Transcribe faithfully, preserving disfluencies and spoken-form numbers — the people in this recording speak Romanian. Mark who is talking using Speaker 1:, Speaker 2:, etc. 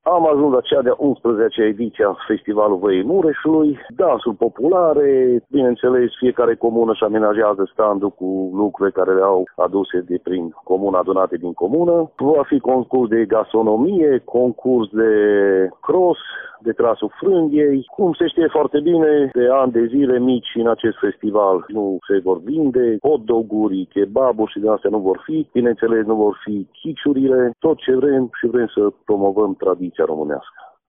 Speaker 1: Am ajuns la cea de-a unsprezecea ediție a Festivalului Văii Mureșului, dansuri populare, bineînțeles fiecare comună își amenajează standul cu lucruri care le au aduse de prin comună, adunate din comună. Va fi concurs de gastronomie, concurs de cross, de trasul frânghiei. Cum se știe foarte bine, de ani de zile mici în acest festival nu se vor vinde, hot dog-uri, kebaburi și de astea nu vor fi. Bineînțeles nu vor fi chiciurile, tot ce vrem și vrem să promovăm tradiția românească.